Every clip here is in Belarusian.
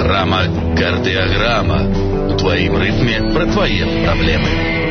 Кардиограмма. У твоим ритме про твои проблемы.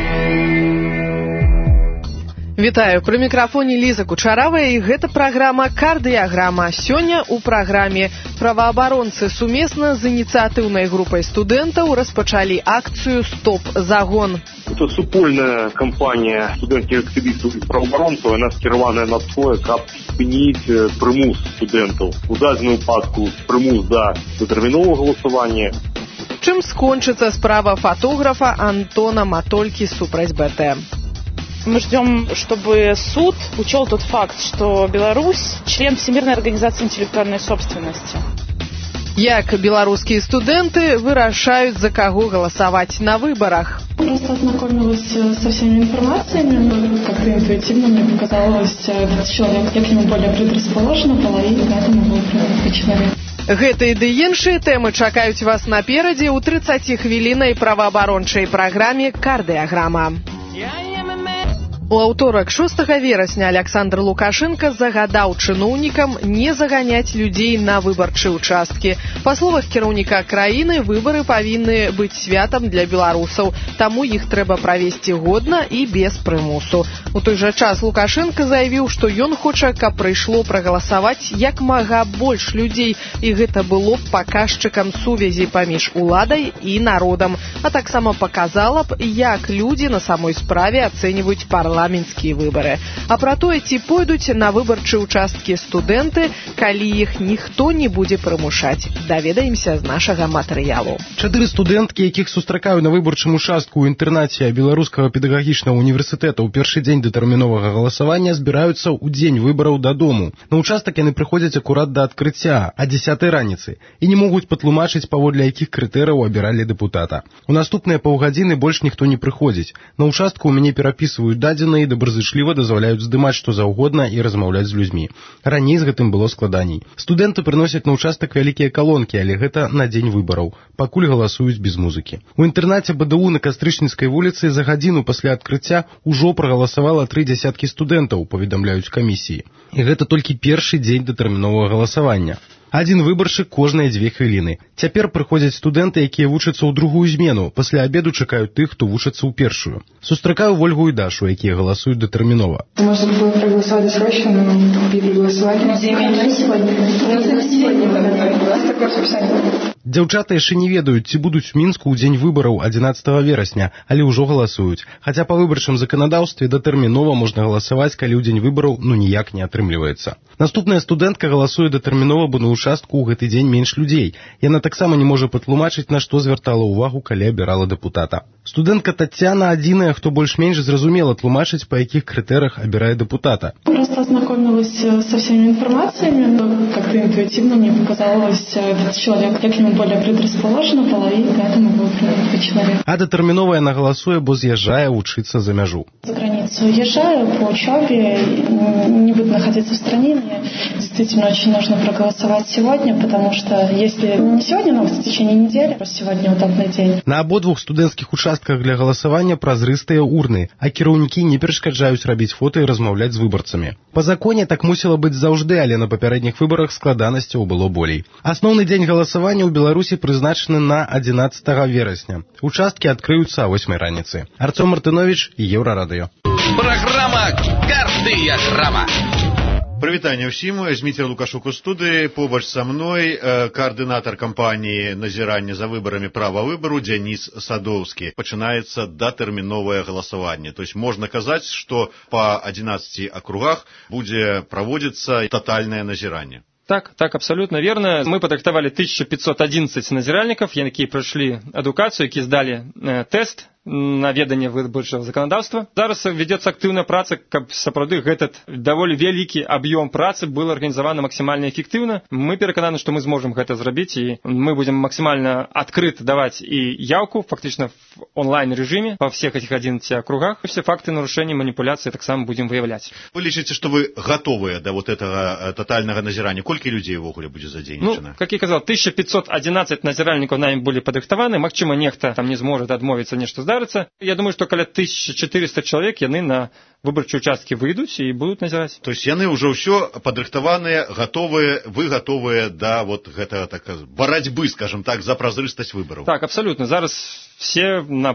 Вітаю, пры мікрафоне Ліза Кучаравая, і гэта праграма «Кардыяграма». Сёння ў праграме праваабаронцы сумесна з ініцыятыўнай групай студэнтаў распачалі акцыю «Стоп-загон». Это супольная кампанія студэнцкіх актывістаў і праваабаронцаў, яна скіраваная на тое, каб спыніць прымус студэнтаў. У дадзеным выпадку прымус да датэрміновага галасавання. Чым скончыцца справа фотографа Антона Матолькі супраць БТ? Мы ждем, чтобы суд учел тот факт, что Беларусь – член Всемирной организации интеллектуальной собственности. Як белорусские студенты вырашают, за кого голосовать на выборах? Просто ознакомилась со всеми информациями, но как-то интуитивно мне показалось, этот человек к нему более предрасположен, и поэтому был предназначен. Гэта і ды іншыя тэмы чакаюць вас наперадзе ў 30-хвіліннай праваабарончай праграме «Кардыяграма». У аўторак 6 верасня Александр Лукашенко загадаў чыноўнікам не заганяць людзей на выбарчыя ўчасткі. Па словах кіраўніка краіны, выбары павінны быць святам для беларусаў, таму іх трэба правесці годна і без прымусу. У той жа час Лукашенко заявіў, што ён хоча, каб прыйшло прагаласаваць як мага больш людзей, і гэта было б паказчыкам сувязі паміж уладай і народам, а таксама паказала б, як людзі на самой справе ацэньваюць парламенцкія выбары. А пра тое, ці пойдуць на выбарчыя ўчасткі студэнты, калі іх ніхто не будзе прымушаць, даведаемся з нашага матэрыялу. 4 студэнткі, якіх сустракаю на выбарчым участку ў інтэрнаце Беларускага педагагічнага універсітэта ў першы дзень датэрміновага галасавання збіраюцца ў дзень выбараў дадому. На участак яны прыходзяць акурат да адкрыцця, а 10 раніцы, і не могуць патлумачыць, паводле якіх крытэрыяў абіралі дэпутата. У наступныя паўгадзіны больш ніхто не прыходзіць. На участку ў мяне перапісваюць дадзеныя і добразычліва дазваляюць здымаць што заўгодна і размаўляць з людзьмі. Раней з гэтым было складаней. Студэнты прыносяць на участак вялікія калонкі, але гэта на дзень выбараў, пакуль галасуюць без музыкі. У інтэрнаце БДУ на Кастрычніцкай вуліцы за гадзіну пасля адкрыцця ўжо прагаласавала 3 дзясяткі студэнтаў, паведамляюць камісіі. І гэта толькі першы дзень датэрміновага галасавання. Адзін выбаршчык кожныя 2 хвіліны. Цяпер прыходзяць студэнты, якія вучацца ў другую змену. Пасля абеду чакаюць тых, хто вучацца ў першую. Сустракаю Ольгу і Дашу, якія галасуюць датэрмінова. Можно было проголосовать досрочно, но переголосовали. Дзяўчаты яшчэ не ведаюць, ці будуць у Мінску ў дзень выбараў 11 верасня, але ўжо галасуюць. Хаця па выбарчым заканадаўстве датэрмінова можна галасаваць, калі ў дзень выбараў ніяк не атрымліваецца. Наступная студэнтка галасуе датэрмінова, бо на участку ў гэты дзень менш людзей. Яна таксама не можа патлумачыць, на што звяртала ўвагу, калі абірала дэпутата. Студэнтка Тацяна адзіная, хто больш-менш зразумела тлумачыць, па якіх крытэрыях абірае дэпутата. Просто ознакомилась со всеми информациями, но как-то интуитивно мне показалось, этот человек к нему более предрасположен, и поэтому был предназначен. А датэрмінова яна галасуе, бо з'язджае вучыцца за мяжу. За границу уезжаю по учебе, не буду находиться в стране. Мне действительно очень нужно проголосовать сегодня, потому что если не сегодня, но в течение недели, сегодня удобный день. На абодвух студэнцкіх участках для галасавання празрыстыя урны, а кіраўнікі не перашкаджаюць рабіць фота і размаўляць з выбарцамі. Па законе так мусіла быць заўжды, але на папярэдніх выбарах складанасцяў было болей. Асноўны дзень галасавання ў Беларусі прызначаны на 11 верасня. Участкі адкрыюцца о 8 раніцы. Арцём Мартынович, Еўрарадыё. Программа «Кардыяграма». Прывітанне ўсім, Зміцер Лукашук у студыі, побач са мной каардынатар кампаніі назірання за выбарамі права выбару Дзяніс Садоўскі. Пачынаецца датэрміновае галасаванне. То есть можна казаць, што па 11 акругах будзе праводзіцца тотальнае назіранне. Так, абсолютно верно. Мы падрыхтавалі 1511 назіральнікаў, якія пройшлі адукацыю, якія здалі тест на веданне выбарчага заканадаўства. Зараз вядзецца актыўная праца, каб сапраўды этот даволі вялікі аб'ём працы был арганізаваны максімальна эфектыўна. Мы перакананы, што мы зможам гэта зрабіць, і мы будзем максімальна адкрыта даваць і яўку, фактычна в онлайн-рэжыме па всех этих 11 округах. Все факты нарушэння, маніпуляцыі таксама будзем выяўляць. Вы лічыце, што вы гатовыя да вот этого тотальнага назірання? Колькі людзей увогуле будзе задзейнічана? Как я казаў, 1511 назіральнікаў намі былі падрыхтаваны. Магчыма, нехта там не зможа адмовіцца нешта здаць. здарыцца. Я думаю, што каля 1400 чалавек яны на выбарчыя участкі выйдуць і будуць назіраць. То есть яны ўжо ўсё падрыхтаваныя, гатовыя, вы гатовыя да вот гэтага барацьбы, скажем так, за празрыстасць выбараў. Так, абсолютно. Зараз все на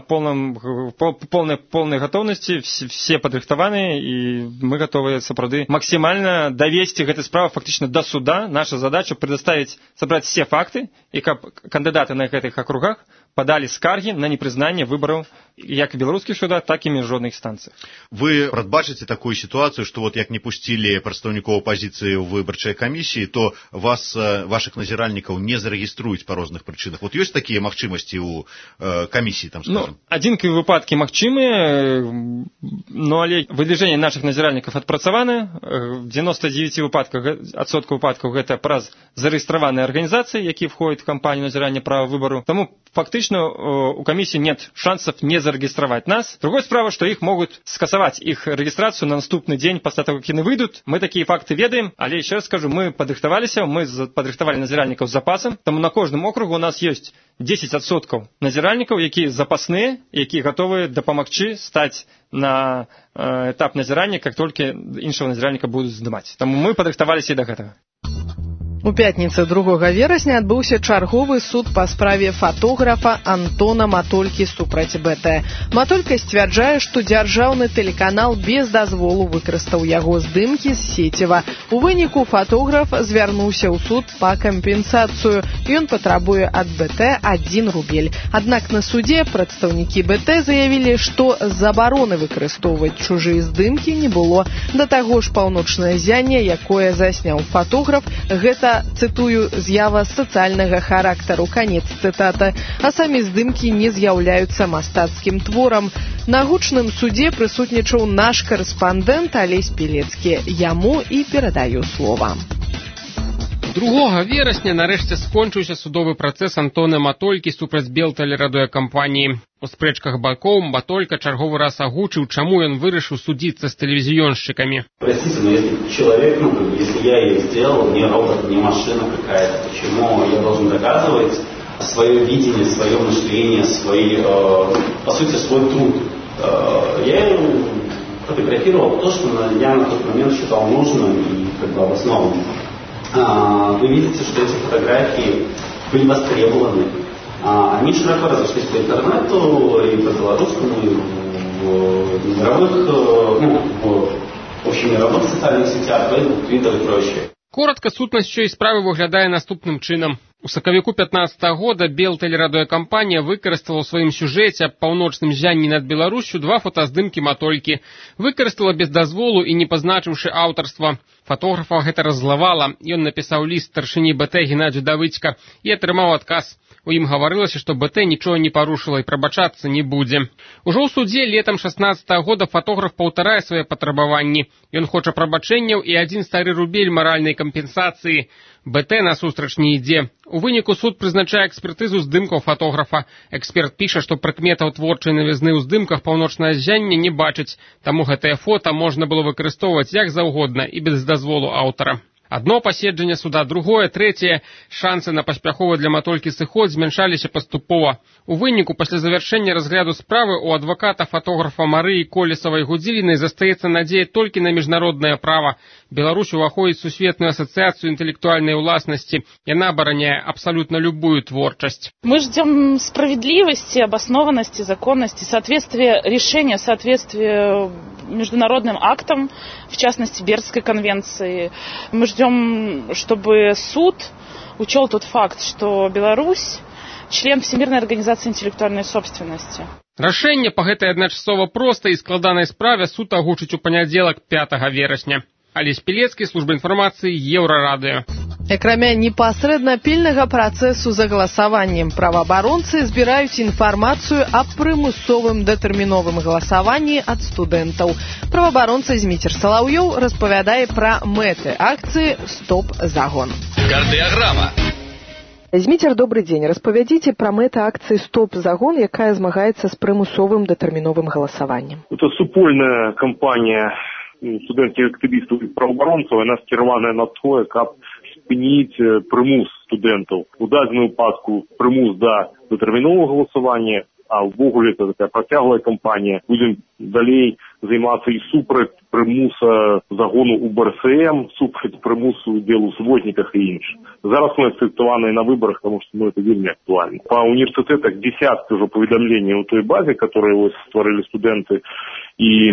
полной готовности, все падрыхтаваныя, і мы готовы сапраўды максимально довести гэту справу фактично до суда. Наша задача предоставить, собрать все факты, и каб кандидаты на гэтых округах подали скарги на непризнание выборов як в белорусских судах, так и международных станциях. Вы прадбачыце такую ситуацию, что вот як не пустили прадстаўнікоў оппозиции в выборчай комиссии, то ваших назиральников не зарегиструюць по розных причинах. Вот есть такие магчымасці у комиссии, там, скажем? Адзінкавыя выпадкі магчымыя, но але выдвижение наших назиральников адпрацаваны. В 99% выпадкаў гэта праз зарэгістраваныя организации, якія входят в кампанию назирания права выбору. Тому фактично у комиссии нет шансов не зарегистрировать нас. Другая справа, что их могут скасовать их регистрацию на наступный день после того, как они выйдут. Мы такие факты ведаем, але еще раз скажу, мы падрыхтаваліся, мы падрыхтавалі назіральнікаў з запасом, тому на кожным округу у нас есть 10% назіральнікаў, якія запасныя, якія готовы дапамагчы стаць на этап назірання, как только іншого назіральніка будут здымаць. Тому мы падрыхтаваліся і да гэтага. У пятніцу 2 верасня адбыўся чарговы суд па справе фатографа Антона Матолькі супраць БТ. Матолька сцвярджае, што дзяржаўны тэлеканал без дазволу выкарыстаў яго здымкі з сеціва. У выніку фатограф звярнуўся ў суд па кампенсацыю. Ён патрабуе ад БТ 1 рубель. Аднак на судзе прадстаўнікі БТ заявілі, што забароны выкарыстоўваць чужыя здымкі не было. Да таго ж паўночнае зянне, якое засняў фатограф, гэта, цытую, з'ява сацыяльнага характару, канец цытата, а самі здымкі не з'яўляюцца мастацкім творам. На гучным судзе прысутнічаў наш карэспандэнт Алесь Пелецкі. Яму і перадаю слова. 2 верасня нарэшце скончыўся судовы працэс Антона Матолькі супраць Белтэлерадыёкампаніі. У спрэчках бакоў Матолька чарговы раз агучыў, чаму ён вырашыў судзіцца з тэлевизионщиками. Простите, но если человек, если я ее сделал, не робот, не машина какая-то, почему я должен доказывать свое видение, свое мышление, по сути, свой труд? Я фотографировал то, что я на тот момент считал нужным и обоснованным. Вы видите, что эти фотографии были востребованы. Они широко разошлись по интернету и по белорусскому, и в мировых, в общемировых социальных сетях, Facebook, Twitter и прочее. Коротка, сутнасць сёй справы выглядае наступным чынам. У сакавіку 15-го года Белтэлерадыёкампанія выкарыстала ў сваім сюжэце аб паўночным зянні над Беларусю 2 фотаздымкі Матолькі. Выкарыстала без дазволу і не пазначыўшы аўтарства. Фотографа гэта раззлавала. Ён напісаў ліст старшыні БТ Геннадзю Давыдзька і атрымаў адказ. У ім гаварылася, што БТ нічога не парушыла і прабачацца не будзе. Ужо ў судзе летам 16-го года фотограф паўтарае свае патрабаванні. Ён хоча прабачэнняў і 1 стары рубель маральнай кампенсацыі. БТ насустрач не ідзе. У выніку суд прызначае экспертызу здымкаў фотографа. Эксперт піша, што прыкметаў творчай навізны ў здымках паўночнае зянне не бачыць, таму гэтае фота можна было выкарыстоўваць як заўгодна і без дазволу аўтара. Одно паседжанне суда, другое, трэцяе, шансы на паспяховы для Матолькі сыход змяншаліся паступова. У выніку, пасля завяршэння разгляду справы, у адваката фотографа Марыі Колесавай-Гудзілінай застаецца надзея толькі на міжнароднае права. Беларусь уваходзіць у сусветную асацыяцыю інтэлектуальнай уласнасці. Яна абараняе абсолютно любую творчасць. Мы ждем справедливости, обоснованности, законности, соответствия решения, соответствия международным актам, в частности, Бернской конвенции. Мы ждем, чтобы суд учел тот факт, что Беларусь член Всемирной организации интеллектуальной собственности. Рашэнне па гэтай адначасова простай і складанай справе суд агучыць у панядзелак 5 верасня. Алесь Пелецкі, служба інфармацыі, Еўрарадыё. Акрамя непасрэдна пільнага працэсу за галасаваннем, праваабаронцы збіраюць інфармацыю аб прымусовым датэрміновым галасаванні ад студэнтаў. Праваабаронца Зміцер Салаўёў распавядае пра мэты акцыі «Стоп загон». Кардыаграма. Зміцер, добрый день. Распавядзіце пра мэты акцыі «Стоп загон», якая змагаецца з прымусовым датэрміновым галасаваннем. Это супольная кампанія студэнцкіх актывістаў і праваабаронцаў, яна скіраваная на тое, каб спыніць прымус студэнтаў. У дадзеным выпадку прымус да датэрміновага галасавання, а ўвогуле это такая працяглая кампанія. Будзем далей займацца і супраць прымуса загону ў БРСМ, супраць прымусу удзелу ў сводніках і іншых. Зараз мы акцентаваныя на выбарах, потому что это вельмі актуальна. Па універсітэтах десяткі ўжо паведамлений у той базе, которые стварылі студэнты, і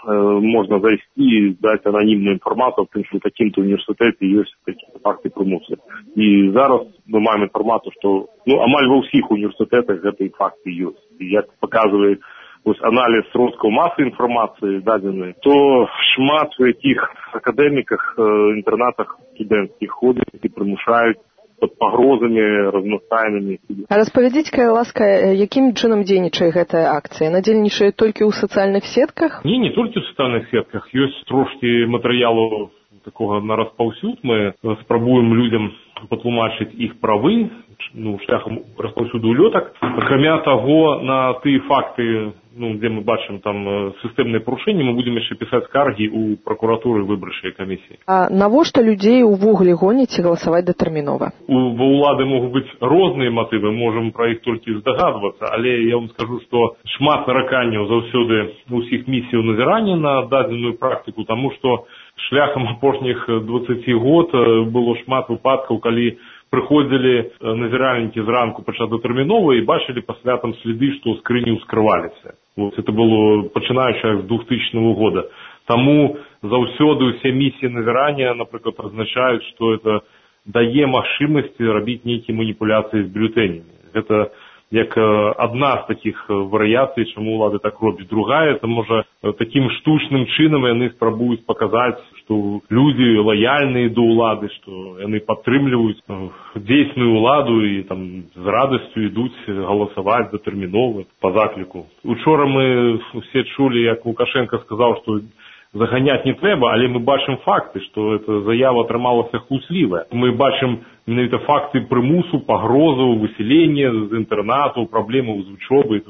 можна зайсці і даць ананімную інфармацыю, потому что в такім-то універсітэце ёсць такія факты прымуса. І зараз мы маем інфармацыю, што амаль ва ўсіх універсітэтах гэтыя факты ёсць. І як паказвае аналіз сродкаў масы інфармацыі дадзены, то шмат у якіх акадэміках, інтэрнатах студэнцкіх ходзяць і прымушаюць под пагрозамі разнастайнымі. А распавядзіце, ласка, якім чынам дзейнічае гэтая акцыя? Яна дзейнічае толькі ў сацыяльных сетках? Не толькі ў сацыяльных сетках. Ёсць трошкі матэрыялу такога на распаўсюд. Мы спрабуем людям патлумачыць іх правы, шляхам распаўсюду ўлётак. Акрамя таго, на тыя факты, дзе мы бачым там сістэмныя парушэнні, мы будзем яшчэ пісаць скаргі ў пракуратуры выбарчай камісіі. А навошта людзей увогуле гоніць галасаваць датэрмінова? Ва ўлады могуць быць розныя матывы, можам пра іх толькі здагадвацца, але я вам скажу, што шмат нараканняў заўсёды ўсіх місіяў назірання на дадзеную практыку, таму што шляхам апошніх 20 год было шмат выпадкаў, калі прыходзілі назіральнікі зранку падчас датэрмінова і бачылі пасля там следы, што скрыні ўскрываліся. Это было пачынаючы з 2000 года. Таму заўсёды ўсе місіі назірання, напрыклад, азначаюць, што это дае магчымасці рабіць нейкія маніпуляцыі з бюлетэнямі. Гэта як адна з такіх варыяцый, чаму ўлады так робяць. Другая, это можа такім штучным чынам яны спрабуюць паказаць, што людзі лаяльныя да ўлады, што яны падтрымліваюць дзейсную ўладу і там з радасцю ідуць галасаваць датэрмінова па закліку. Учора мы усе чулі, як Лукашенко сказаў, што заганяць не трэба, але мы бачым факты, што эта заява атрымалася хлуслівая. Мы бачым менавіта факты прымусу, пагрозаў, высялення з інтэрнатаў, праблемаў з вучобай.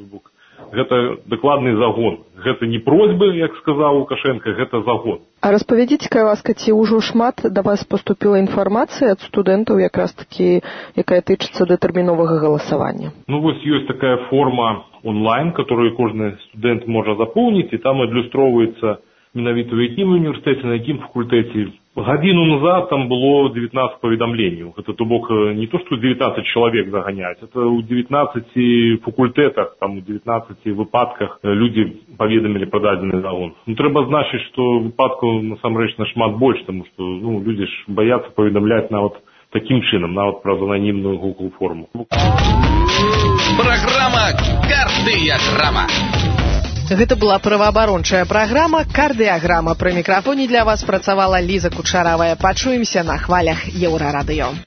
Гэта дакладны загон. Гэта не просьбы, як сказаў Лукашенко, гэта загон. А распавядзіце, ласка, ці ўжо шмат да вас паступіла інфармацыя ад студэнтаў, якраз такі, якая тычыцца датэрміновага галасавання? Ёсць такая форма онлайн, которую кожны студэнт можа запоўніць, і там адлюстроўваецца менавіта ў якім універсітэце, на якім факультэце. Гадзіну назад там было 19 паведамленняў. Гэта, то бок, не то, што 19 чалавек заганяюць, это ў 19 факультэтах, там у 19 выпадках людзі паведамілі пра дадзены загон. Трэба значыць, што выпадкаў насамрэч нашмат больш, таму што людзі ж баяцца паведамляць нават такім чынам, нават праз ананімную Google форму. Праграма «Кардыяграма». Гэта была праваабарончая праграма «Кардыяграма». Пры мікрафоне для вас працавала Ліза Кучаравая. Пачуемся на хвалях Еўрарадыё.